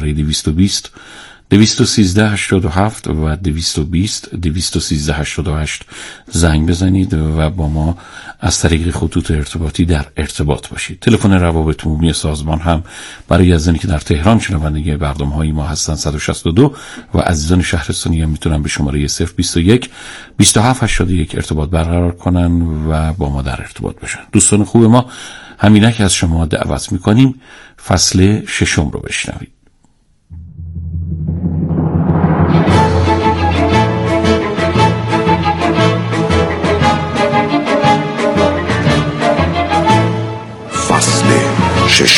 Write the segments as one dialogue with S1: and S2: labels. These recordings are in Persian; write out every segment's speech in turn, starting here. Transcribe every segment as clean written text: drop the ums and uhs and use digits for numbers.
S1: 220 213 87 و 220 213 88 زنگ بزنید و با ما از طریق خطوط ارتباطی در ارتباط باشید. تلفن روابط عمومی سازمان هم برای عزیزانی که در تهران شنونده برنامه‌های ما هستن 162 و عزیزان شهرستانی هم میتونن به شماره 021 27 81 ارتباط برقرار کنن و با ما در ارتباط باشن. دوستان خوب ما، همینک از شما دعوت میکنیم فصل 6 رو بشنوید.
S2: فصل 6.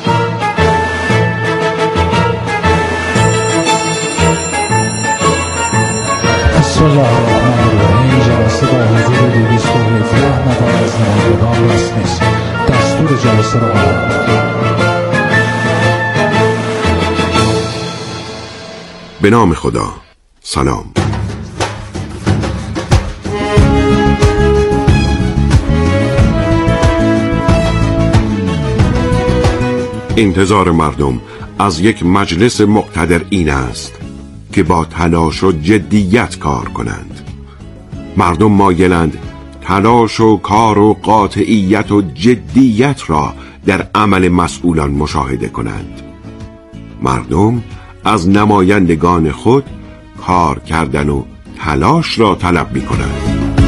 S3: بسم الله الرحمن الرحیم. جلسه با حضور 217 نفر از نمایندگان رسمی دستور جلسه را اعلام کنید.
S2: به نام خدا. سلام. انتظار مردم از یک مجلس مقتدر این است که با تلاش و جدیت کار کنند. مردم مایلند تلاش و کار و قاطعیت و جدیت را در عمل مسئولان مشاهده کنند. مردم از نمایندگان خود کار کردن و تلاش را طلب می کنند.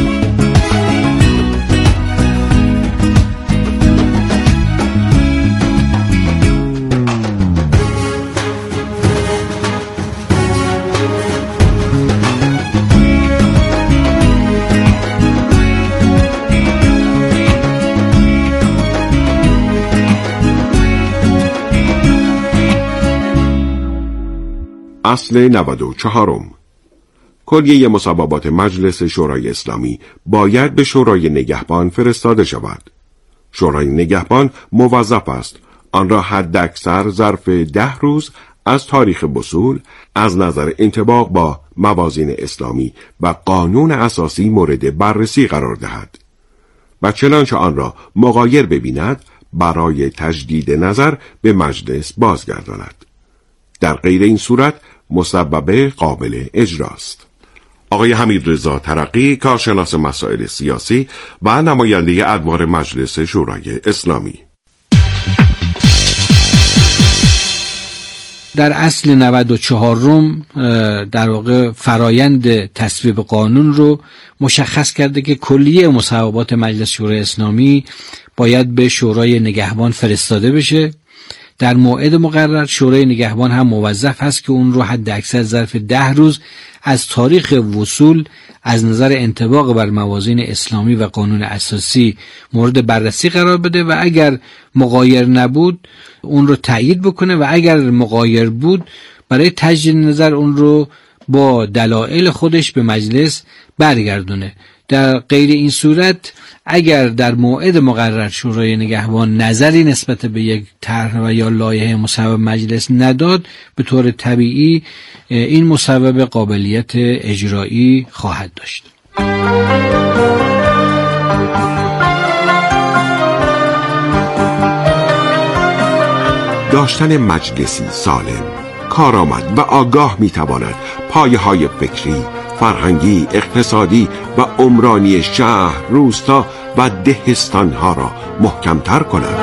S2: اصل 94. کلیه مصوبات مجلس شورای اسلامی باید به شورای نگهبان فرستاده شود. شورای نگهبان موظف است آن را حداکثر ظرف 10 روز از تاریخ وصول از نظر انطباق با موازین اسلامی و قانون اساسی مورد بررسی قرار دهد و چنانچه آن را مغایر ببیند برای تجدید نظر به مجلس بازگرداند. در غیر این صورت مسبب قابل اجراست. آقای حمیدرضا ترقی، کارشناس مسائل سیاسی و نماینده ادوار مجلس شورای اسلامی.
S4: در اصل 94 در واقع فرایند تصویب قانون رو مشخص کرده که کلیه مصوبات مجلس شورای اسلامی باید به شورای نگهبان فرستاده بشه. در موعد مقرر شورای نگهبان هم موظف هست که اون رو حد اکثر ظرف 10 روز از تاریخ وصول از نظر انطباق بر موازین اسلامی و قانون اساسی مورد بررسی قرار بده و اگر مغایر نبود اون رو تایید بکنه و اگر مغایر بود برای تجدید نظر اون رو با دلایل خودش به مجلس برگردونه. در غیر این صورت اگر در موعد مقرر شورای نگهبان نظری نسبت به یک طرح و یا لایحه مصوب مجلس نداد، به طور طبیعی این مصوب قابلیت اجرایی خواهد داشت.
S2: داشتن مجلسی سالم، کارآمد و آگاه میتواند پایه‌های فکری، فرهنگی، اقتصادی و عمرانی شهر، روستا و دهستانها را محکمتر کند.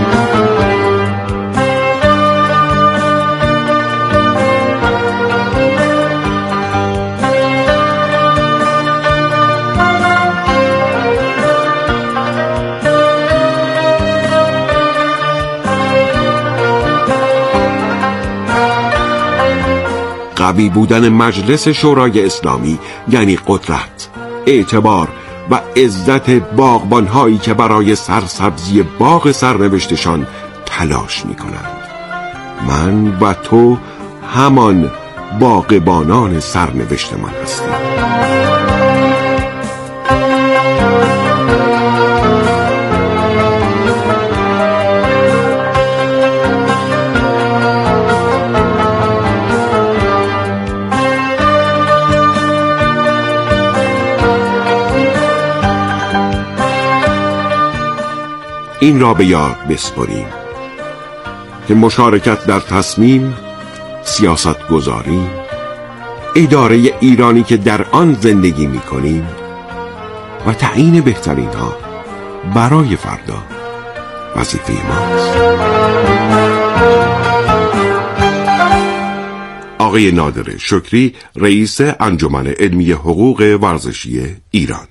S2: قوی بودن مجلس شورای اسلامی یعنی قدرت، اعتبار و عزت باغبان‌هایی که برای سرسبزی باغ سرنوشتشان تلاش می‌کنند. من و تو همان باغبانان سرنوشتمان هستیم. این را به یاد بسپاریم که مشارکت در تصمیم سیاستگذاری، اداره ایرانی که در آن زندگی می‌کنیم و تعیین بهترین ها برای فردا وظیفه ماست. آقای نادر شکری، رئیس انجمن علمی حقوق ورزشی ایران.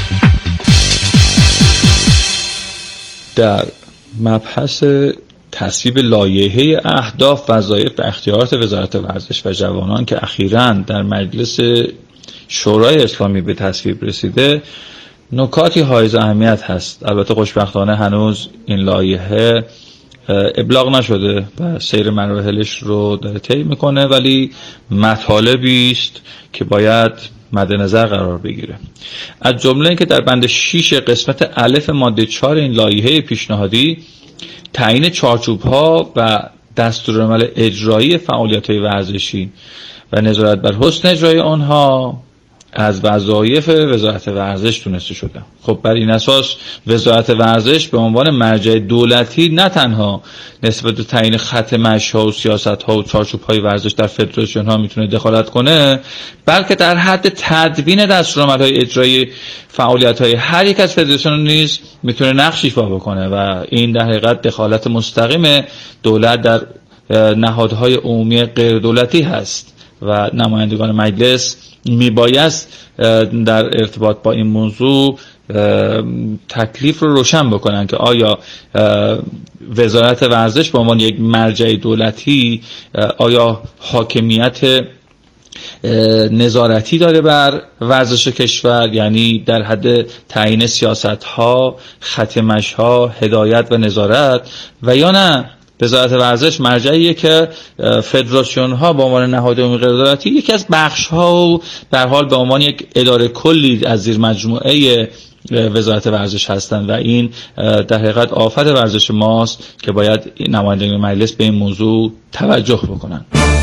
S5: در مبحث تصویب لایحه اهداف، وظایف و اختیارات وزارت ورزش و جوانان که اخیراً در مجلس شورای اسلامی به تصویب رسیده، نکاتی حائز اهمیت هست. البته خوشبختانه هنوز این لایحه ابلاغ نشده و سیر مراحلش رو داره طی میکنه، ولی مطالبی است که باید مد نظر قرار بگیره. از جمله اینکه در بند 6 قسمت الف ماده 4 این لایحه پیشنهادی تعیین چارچوب‌ها و دستورالعمل اجرایی فعالیت‌های ورزشی و نظارت بر حسن اجرای آنها از وظایف وزارت ورزش دونسته شده. خب بر این اساس وزارت ورزش به عنوان مرجع دولتی نه تنها نسبت به تعیین خط مشی‌ها و سیاست‌ها و چارچوب‌های ورزش در فدراسیون‌ها میتونه دخالت کنه، بلکه در حد تدوین دستورالعمل‌های اجرایی فعالیت‌های هر یک از فدراسیون‌ها نیز میتونه نقش ایفا بکنه و این در حقیقت دخالت مستقیم دولت در نهادهای عمومی غیر دولتی هست و نمایندگان مجلس میبایست در ارتباط با این موضوع تکلیف رو روشن بکنن که آیا وزارت ورزش به عنوان یک مرجع دولتی آیا حاکمیت نظارتی داره بر ورزش کشور، یعنی در حد تعیین سیاست‌ها، خط مشی‌ها، هدایت و نظارت، و یا نه وزارت ورزش مرجعیه که فدراسیون ها به عنوان نهاد عمومی غیر دولتی یکی از بخش ها و به هر حال به عنوان یک اداره کلی از زیر مجموعه وزارت ورزش هستند و این در حقیقت آفت ورزش ماست که باید نمایندگان مجلس به این موضوع توجه بکنن.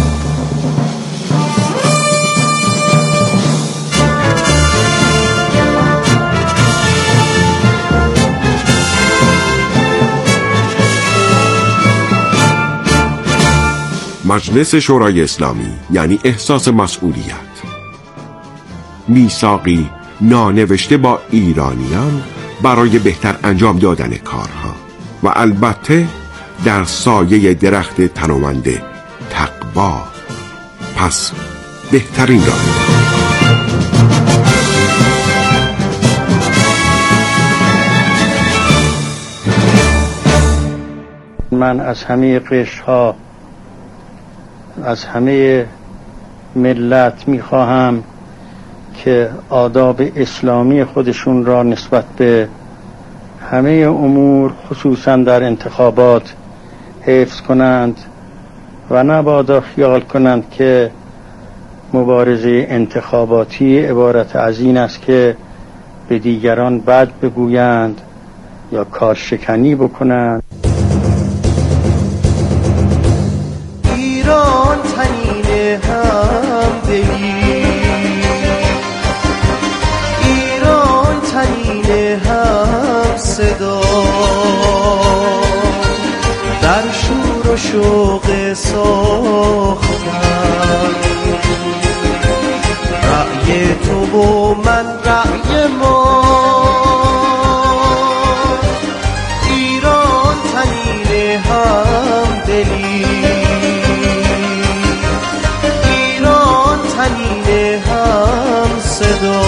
S2: مجلس شورای اسلامی یعنی احساس مسئولیت، میثاقی نانوشته با ایرانیان برای بهتر انجام دادن کارها و البته در سایه درخت تنومند تقوا. پس بهترین راه.
S6: من از همه قشرها، از همه ملت میخواهم که آداب اسلامی خودشون را نسبت به همه امور خصوصا در انتخابات حفظ کنند و نبادا خیال کنند که مبارزه انتخاباتی عبارت از این است که به دیگران بد بگویند یا کارشکنی بکنند.
S7: ایران تنین همدلی، ایران تنین هم صدا، در شور و شوق ساختن رأی تو و من رأی ما. ایران تنین همدلی، ایران تنین هم صدا،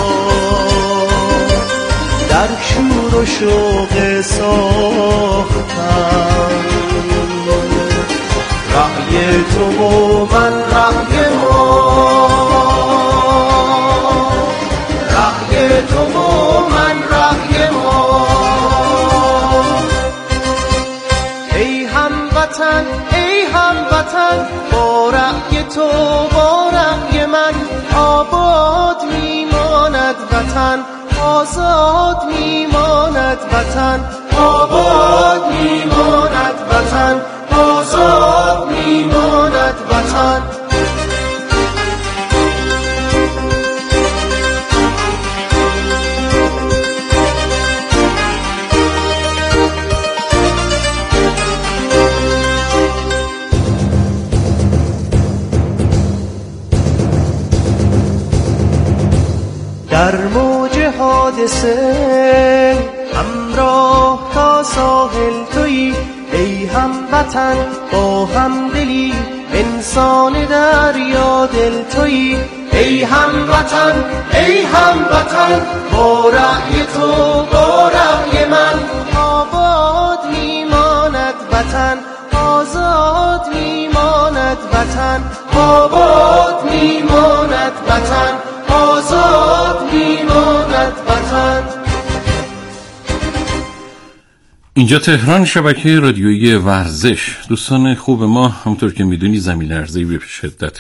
S7: در شور و شوق ساختن رأی تو و من رأی ما. رأی تو و من رأی ما. ای هموطن ای هموطن، با رأی تو با رأی من آباد میماند وطن، آزاد میماند وطن، آباد میماند وطن، آزاد میماند وطن. در موج حادثه همراه تا ساحل تویی، ای هموطن با همدلی انسان دریا دل تویی. ای هموطن ای هموطن با رأی تو با رأی من آباد میماند وطن، آزاد میماند وطن، آباد میماند وطن، آزاد میماند وطن.
S1: اینجا تهران، شبکه رادیویی ورزش. دوستان خوب ما، همونطور که میدونی زمین لرزه‌ای به شدت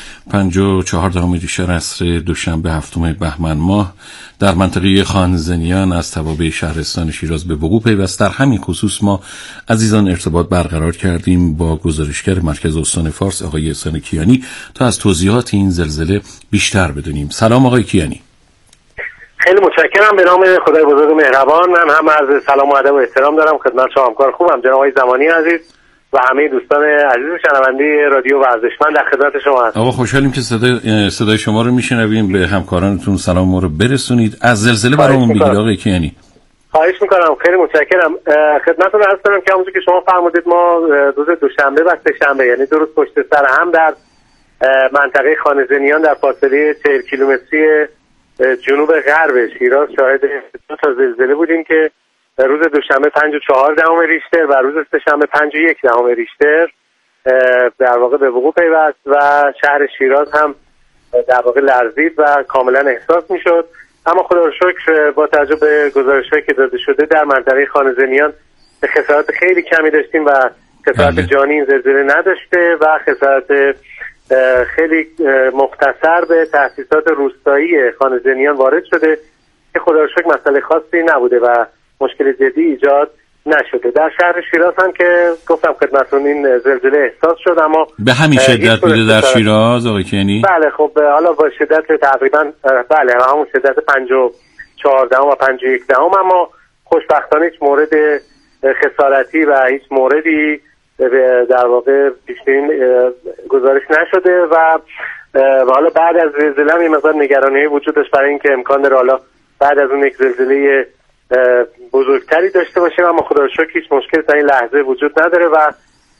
S1: 5.4 ریشتر عصر دوشنبه 7 بهمن ماه در منطقه خانزنیان از توابع شهرستان شیراز به وقوع پیوست. در همین خصوص ما عزیزان ارتباط برقرار کردیم با گزارشگر مرکز استان فارس آقای احسان کیانی تا از توضیحات این زلزله بیشتر بدونیم. سلام آقای کیانی.
S8: خیلی متشکرم. به نام خدای بزرگ مهربان. من هم عرض سلام و ادب و احترام دارم خدمت شما همکار خوبم جناب آقای زمانی عزیز و همه دوستان عزیز شنونده رادیو ورزشمند. در خدمت شما هستم.
S1: آقا خوشحالیم که صدای شما رو میشنویم. به همکارانتون سلام ما رو برسونید. از زلزله برامون بگید آقای کیانی.
S8: خواهش میکنم. خیلی متشکرم. خدمتتون عرض کنم که همونجوری که شما فرمودید ما روز دوشنبه و سه‌شنبه یعنی دو روز پشت سر هم در منطقه خانزنیان در فاصله 40 کیلومتری جنوب غرب شیراز شاهد دو تا زلزله بودیم که روز دوشنبه 5.4 ریشتر و روز سه‌شنبه 5.1 ریشتر در واقع به وقوع پیوست و شهر شیراز هم در واقع لرزید و کاملا احساس میشد. اما خدا رو شکر با توجه به گزارش‌هایی که داده شده در منطقه خانزنیان خسارات خیلی کمی داشتیم و خسارات جانی این زلزله نداشته و خسارات خیلی مختصر به تأسیسات روستایی خانزنیان وارد شده که خدا رو شکر مسئله خاصی نبوده و مشکل جدی ایجاد نشده. در شهر شیراز هم که گفتم خدمتتون این زلزله احساس شد اما
S1: به همین شدت بوده در شیراز آقای کیانی؟
S8: بله خب حالا با شدت تقریبا بله همون شدت 5.4 و 5.1 اما خوشبختانه هیچ مورد خسارتی و هیچ موردی در واقع پیشبینی گزارش نشده و حالا بعد از زلزله هم یه مقدار نگرانی وجود داشت برای اینکه امکان داره حالا بعد از اون یک زلزله بزرگتری داشته باشیم اما خدا رو شکر هیچ مشکلی در این لحظه وجود نداره و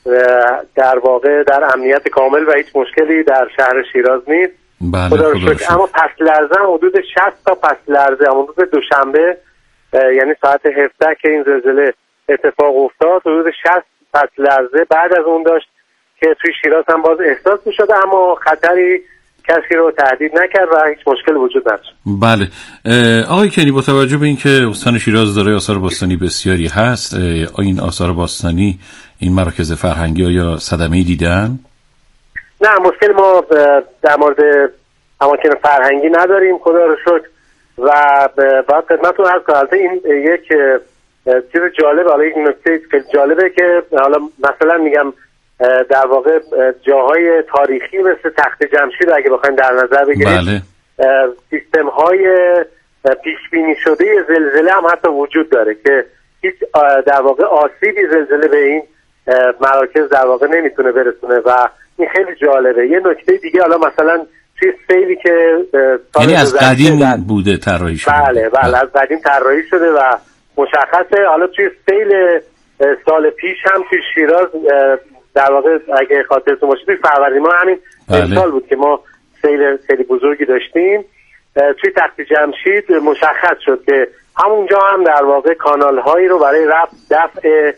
S8: در واقع در امنیت کامل و هیچ مشکلی در شهر شیراز نیست.
S1: بله
S8: خدا رو شکر. اما پس لرزه حدود 60 تا پس لرزه روز دوشنبه یعنی ساعت 17 که این زلزله اتفاق افتاد حدود 60 پس لرزه بعد از اون داشت که توی شیراز هم باز احساس می شده اما خطری کسی رو تهدید نکرد و هیچ مشکل وجود نداشت.
S1: بله آقای کیانی، با توجه به اینکه استان شیراز دارای آثار باستانی بسیاری هست، این آثار باستانی این مراکز فرهنگی یا صدمه‌ای دیدن؟
S8: نه مشکل ما در مورد اماکن فرهنگی نداریم خدا رو شکر و باید خدمتتون عرض کنم این یک چیز جالب، حالا یک نکته جالبه که حالا مثلا میگم در واقع جاهای تاریخی مثل تخت جمشید اگه بخوایم در نظر بگیریم
S1: بله.
S8: سیستم های پیش بینی شده زلزله هم حتی وجود داره که هیچ در واقع آسیبی زلزله به این مراکز در واقع نمیتونه برسونه و این خیلی جالبه. یه نکته دیگه حالا مثلا توی سیلی که
S1: یعنی از قدیم بوده طراحی شده.
S8: بله از قدیم طراحی شده و مشخصه. حالا توی سیل سال پیش هم توی شیراز در واقع اگه خاطرتون باشه توی فروردین ماه همین سال بود که ما سیل خیلی بزرگی داشتیم توی تخت جمشید. مشخص شد که همونجا هم در واقع کانال هایی رو برای دفع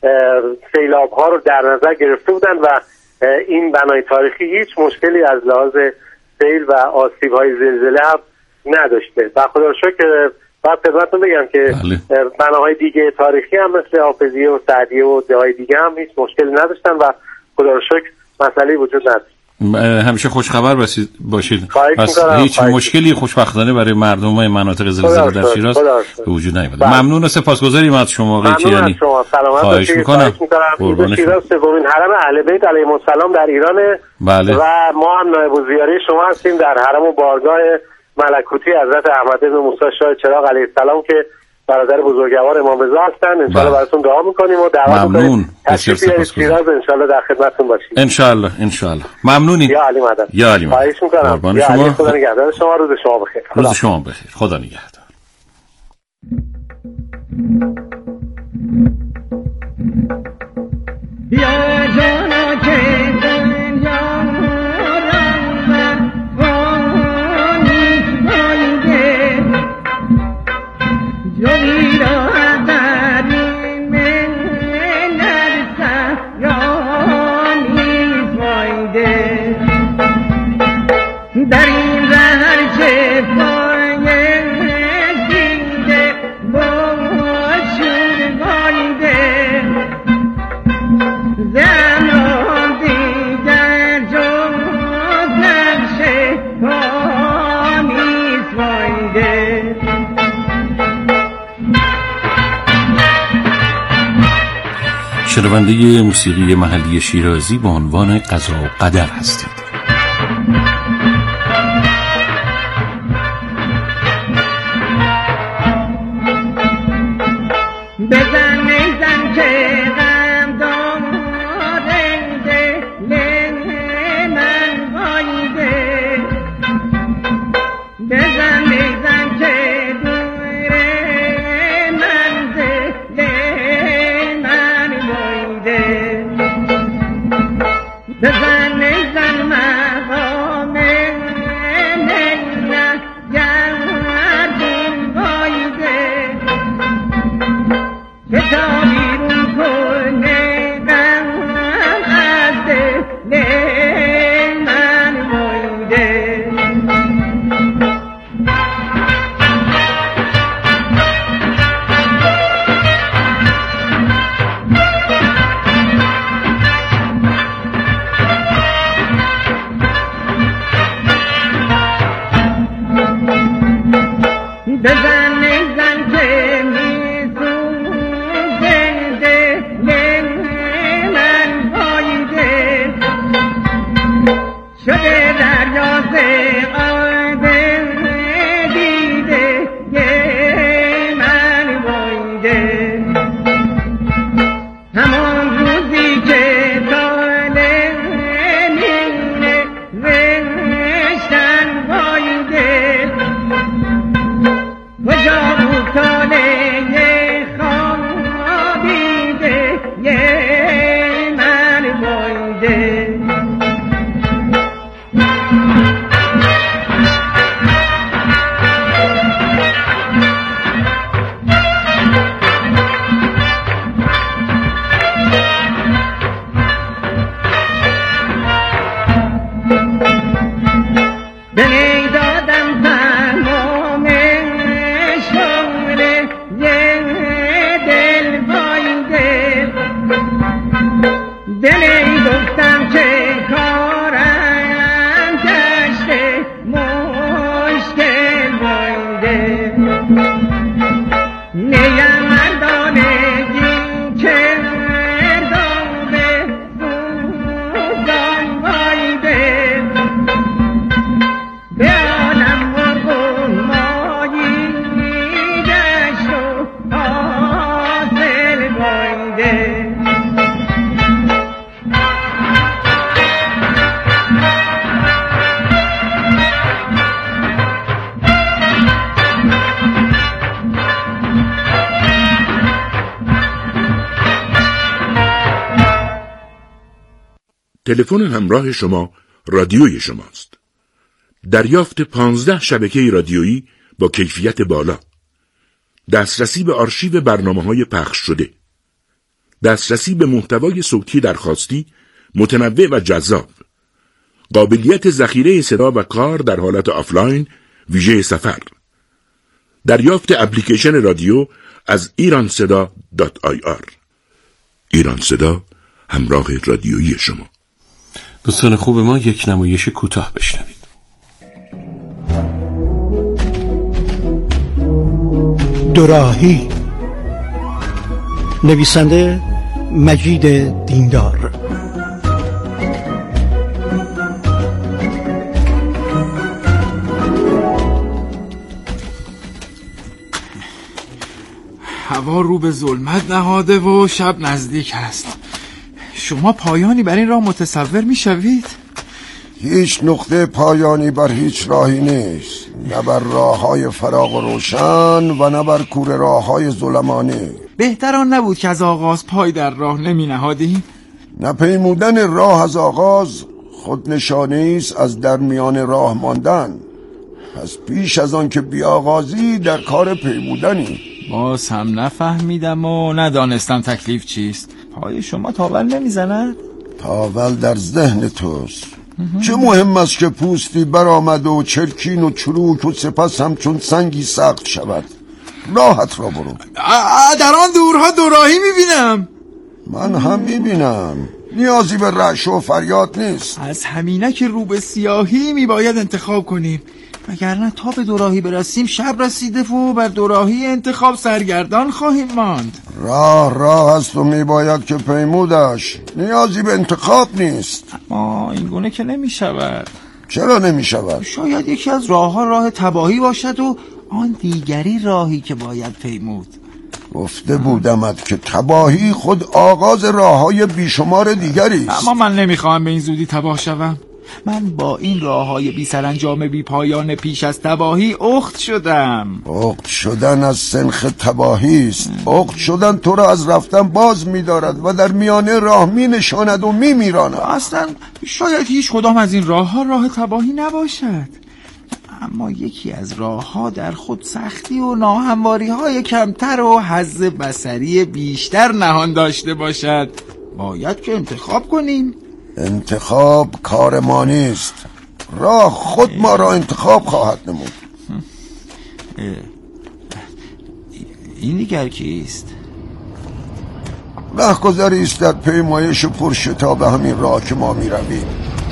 S8: سیلاب ها رو در نظر گرفته بودن و این بنای تاریخی هیچ مشکلی از لحاظ سیل و آسیب های زلزله هم نداشته و خدا رو شکر. باید خدمتتون بگم که بناهای دیگه تاریخی هم مثل حافظیه و سعدیه و جاهای دیگه هم هیچ مشکلی نداشتن و خدا رو شکر مسئله وجود نداشت.
S1: همیشه خوشخبر باشید.
S8: پس
S1: هیچ مشکلی خوشبختانه برای مردم مناطق زلزله در شیراز به وجود نیامده. ممنون و سپاسگزاریم از شما آقای کیانی.
S8: ممنون از شما. سلامت
S1: خواهش می‌کنم.
S8: شیراز سومین حرم اهل بیت علیهم السلام در ایران.
S1: بله.
S8: و ما هم نایب الزیاره شما هستیم در حرم و بارگاه ملکوتی حضرت احمد بن موسی شاه چراغ علیه السلام که برادر بزرگوار امام رضا هستن. انشالله براتون دعا میکنیم و دعوت
S1: ممنون.
S8: تشریف بیارید شیراز، انشالله در خدمتتون باشیم.
S1: انشالله ممنونیم.
S8: یا علی مدد.
S1: یا علی مدد.
S8: خواهش میکنم.
S1: قربان شما.
S8: خدا نگهدار شما. روز شما بخیر.
S1: روز شما بخیر. خدا نگهدار.
S7: یا جانا که دنیا رنگ وانی بایده جوی را داری من نرسه یانی بایده در این رهر چه پایه دیده باشور بایده زمان دیگر جز نقش پامیز بایده.
S1: شنونده موسیقی محلی شیرازی با عنوان قضا و قدر هستید.
S7: بزن که غم دارنده من بایده بزن که دور منزل من بایده بزن مقام منت گردون بایده که تا بیرون کنه غم از دل من بایده بزن که میسوزنده من بایده شده دریاز آب دیده من بایده همان روزی که تاله مینه رشتن بایده کجا بود تاله خوابیده من بایده دلی دادم تمام شوره دل بایده دلی گفتم که کارم دشته مشکل بایده نیم مردانگی که مردانه سوزان بایده به عالم مرگون مایی گشت و حاصل بایده
S9: تلفن همراه شما رادیوی شماست. دریافت 15 شبکه رادیویی با کیفیت بالا، دسترسی به آرشیو برنامه‌های پخش شده، دسترسی به محتوای صوتی درخواستی متنوع و جذاب، قابلیت ذخیره صدا و کار در حالت آفلاین ویژه سفر، دریافت اپلیکیشن رادیو از iranseda.ir. ایران صدا، همراه رادیویی شما.
S1: دوستان خوب ما، یک نمایش کوتاه بشنوید.
S10: دوراهی، نویسنده مجید دیندار.
S11: هوا رو به ظلمت نهاده و شب نزدیک است. شما پایانی بر این راه متصور می شوید؟
S12: هیچ نقطه پایانی بر هیچ راهی نیست، نه بر راه‌های فراغ و روشن و نه بر کوره راه‌های ظلمانی.
S11: بهتر آن نبود که از آغاز پای در راه نمی نهادیم؟
S12: نپیمودن راه از آغاز خود نشانه است از در میان راه ماندن. پس پیش از آن که بیاغازی در کار پیمودنی.
S11: باز هم نفهمیدم و ندانستم تکلیف چیست. پای شما تاول نمیزند؟
S12: تاول در ذهن توست. چه مهم است که پوستی برآمد و چرکین و چروک و سپس همچون سنگی سخت شود. راحت را برو.
S11: در آن دورها دوراهی میبینم.
S12: من هم میبینم. نیازی به رعش و فریاد نیست.
S11: از همینه که رو به سیاهی میباید انتخاب کنیم، وگرنه تا به دوراهی برسیم شب رسیده و بر دوراهی انتخاب سرگردان خواهیم ماند.
S12: راه است و میباید که پیمودش. نیازی به انتخاب نیست.
S11: اما این گونه که نمیشود.
S12: چرا نمیشود؟
S11: شاید یکی از راهها راه تباهی باشد و آن دیگری راهی که باید پیمود.
S12: گفته بودمت که تباهی خود آغاز راههای بیشمار دیگری است.
S11: اما من نمیخواهم به این زودی تباه شوم. من با این راههای بی سرانجام بی پایان پیش از تباهی اخت شدم.
S12: اخت شدن از سنخ تباهی است. اخت شدن تو را از رفتن باز می‌دارد و در میانه راه می‌نشاند و می‌میراند.
S11: اصلا شاید هیچ کدام از این راهها راه تباهی نباشد، اما یکی از راهها در خود سختی و ناهمواری‌های کمتر و حظ بصری بیشتر نهان داشته باشد. باید که انتخاب کنیم.
S12: انتخاب کار ما نیست. راه خود ما را انتخاب خواهد نمود.
S11: این دیگر کیست؟
S12: رهگذری است در پیمایش پرشتاب همین راه که ما می‌رویم.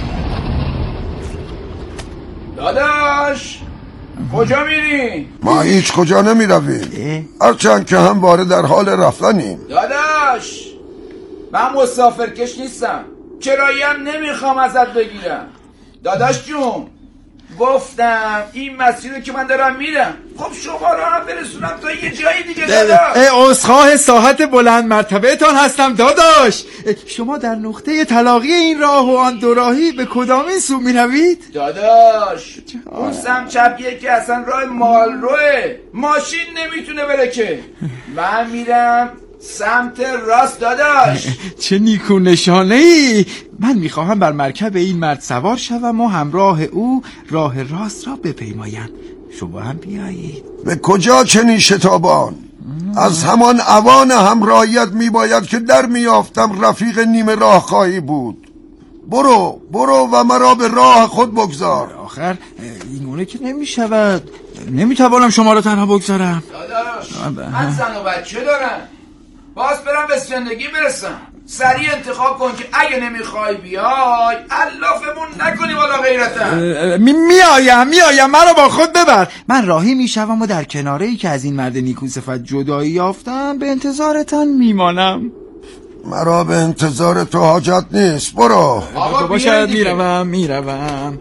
S13: داداش کجا میری؟
S12: ما هیچ کجا نمی‌رویم، هرچند که همواره در حال رفتنیم.
S13: داداش من مسافرکش نیستم، کرایه هم نمیخوام ازت بگیرم. داداش جون گفتم این مسیری که من دارم میرم، خب شما رو هم برسونم تا یه جایی دیگه. داداش
S11: عذرخواه ساحت بلند مرتبه تان هستم داداش. شما در نقطه تلاقی این راه و آن دوراهی به کدامین سو میروید؟
S13: داداش اون سمت چپیه که اصلا راه مال روه، ماشین نمیتونه بره که. من میرم سمت راست داداش.
S11: چه نیکو نشانه ای. من میخواهم بر مرکب این مرد سوار شوم و همراه او راه راست را بپیمایم. شما هم بیایید.
S12: به کجا چنین شتابان؟ از همان اوان همراهیت میباید که در میافتم رفیق نیمه راه خواهی بود. برو و مرا به راه خود بگذار.
S11: آخر اینگونه که نمیشود. نمیتوانم شما را تنها بگذارم.
S13: داداش من زن و بچه دارم، باز برم به زندگی برسم. سریع انتخاب کن که اگه نمیخوای بیای علافمون نکنی والا غیرتم.
S11: میایم مرا با خود ببر. من راهی میشوم و در کناره‌ای که از این مرد نیکو صفت جدایی یافتم به انتظارتان میمانم.
S12: مرا به انتظار تو حاجت نیست. برو.
S11: آقا باشد میروم.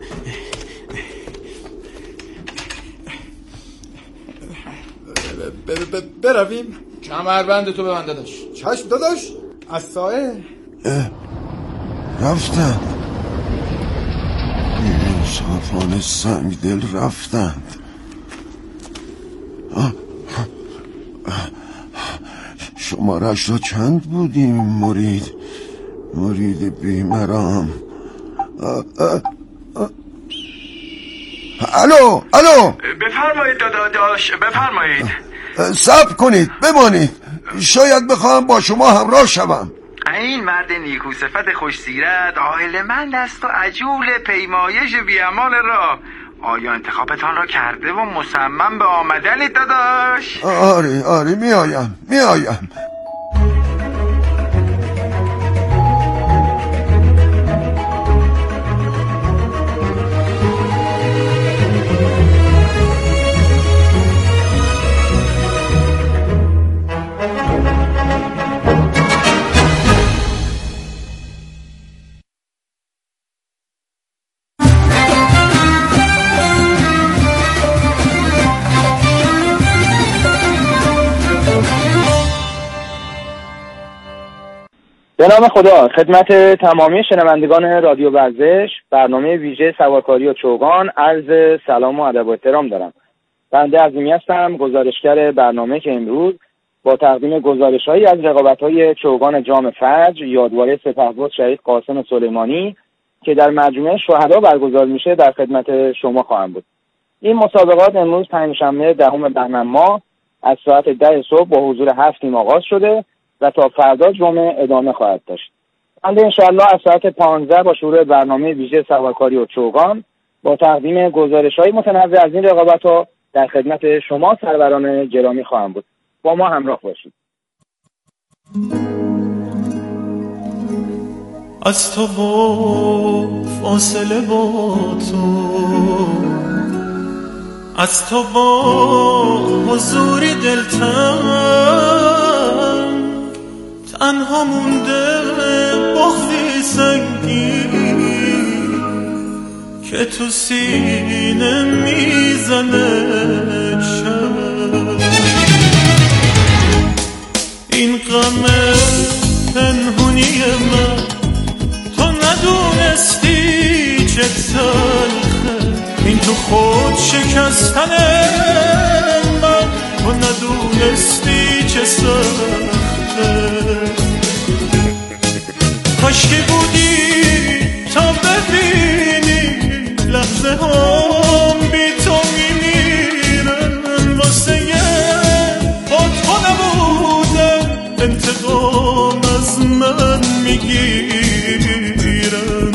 S11: برویم.
S13: کمربند تو ببند داداش.
S11: چشم داداش. از سایه
S12: رفتند. انصافانه سنگ دل رفتند. شمارش را چند بودیم؟ مرید بیمرام. الو
S14: بفرمایید داداش بفرمایید.
S12: صبر کنید بمانید، شاید بخواهم با شما همراه شوم.
S14: این مرد نیکو صفت خوش سیرت عاقلمند است و عجول پیمایش بیامان را. آیا انتخابتان را کرده و مصمم به آمدنید داداش؟
S12: آره میایم.
S15: به نام خدا، خدمت تمامی شنوندگان رادیو ورزش، برنامه ویژه سوارکاری و چوگان عرض سلام و ادب و احترام دارم. بنده عظیمی هستم، گزارشگر برنامه که امروز با تقدیم گزارش‌هایی از رقابت‌های چوگان جام فجر یادواره سپهبد شهید قاسم سلیمانی که در مجمع شهدا برگزار میشه در خدمت شما خواهم بود. این مسابقات امروز پنجشنبه 10 بهمن ماه از ساعت 10 صبح با حضور 7 تیم آغاز شده و تا فردا جمعه ادامه خواهد داشت. بنده انشاءالله از ساعت 15 با شروع برنامه ویژه سوارکاری و چوگان با تقدیم گزارش‌های متنوع از این رقابت‌ها در خدمت شما سروران گرامی خواهم بود. با ما همراه باشید.
S16: از تو با فاصله با تو، از تو با حضوری دلتنگ، تنها مونده بغضی سنگین که تو سینه میزنه شب. این غم پنهونی من تو ندونستی چه تلخه، این تو خود شکستن من تو ندونستی چه سخته. کاشکی بودی تا ببینی لحظه هم بی تو میمیرن، واسه با تو نبودم انتقام از من میگیرن.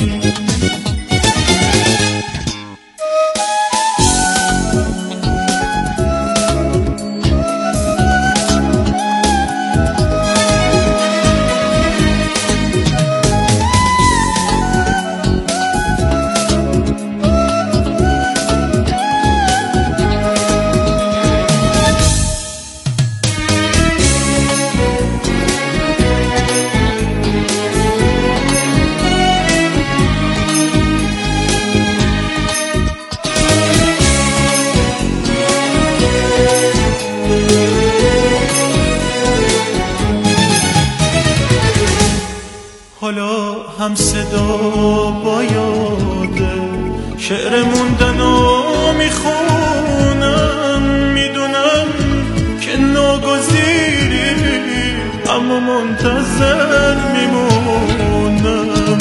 S16: هم صدا با یاده شعر موندنو میخونم، میدونم که ناگزیری اما منتظر میمونم.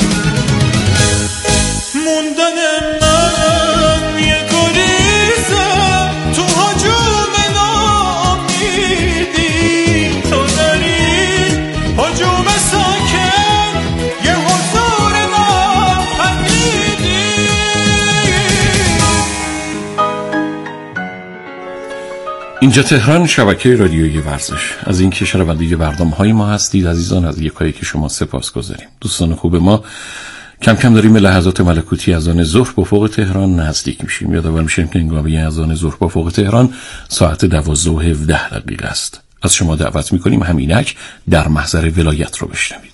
S16: موندن من یه گریزه تو هجوم نامیدی، تو داری هجوم ساکن یه حضور ناپدیدی.
S1: اینجا تهران، شبکه رادیویی ورزش. از اینکه شنونده برنامه‌های ما هستید عزیزان، از یکایی که شما سپاسگزاریم. دوستان خوب ما، کم کم داریم به لحظات ملکوتی اذان ظهر با فوق تهران نزدیک میشیم. یادآور میشیم که هنگام اذان ظهر با فوق تهران ساعت 12:17 است. از شما دعوت میکنیم همینک در محضر ولایت رو بشنوید.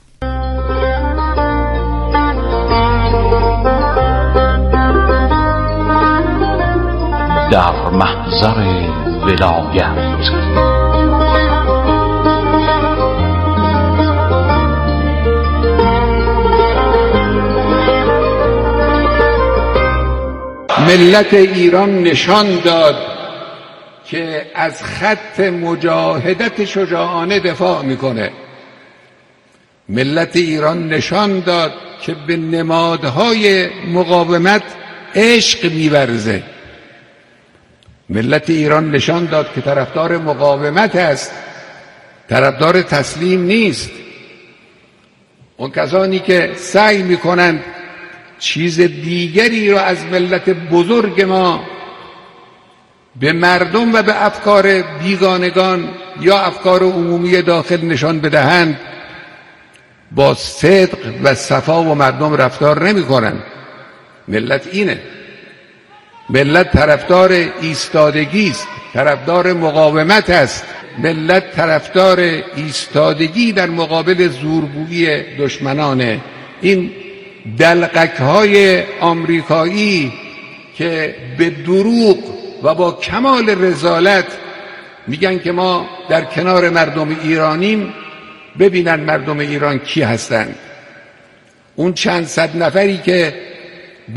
S17: در محضر ولایت.
S18: ملت ایران نشان داد که از خط مجاهدت شجاعانه دفاع میکنه. ملت ایران نشان داد که به نمادهای مقاومت عشق می‌ورزه. ملت ایران نشان داد که طرفدار مقاومت است، طرفدار تسلیم نیست. اون کسانی که سعی میکنند چیز دیگری رو از ملت بزرگ ما به مردم و به افکار بیگانگان یا افکار عمومی داخل نشان بدهند، با صدق و صفا و مردم رفتار نمی کنند. ملت اینه. ملت طرفدار ایستادگی است، طرفدار مقاومت است. ملت طرفدار ایستادگی در مقابل زورگویی دشمنانه. این دلقک‌های آمریکایی که به دروغ و با کمال رذالت میگن که ما در کنار مردم ایرانیم، ببینن مردم ایران کی هستند. اون چند صد نفری که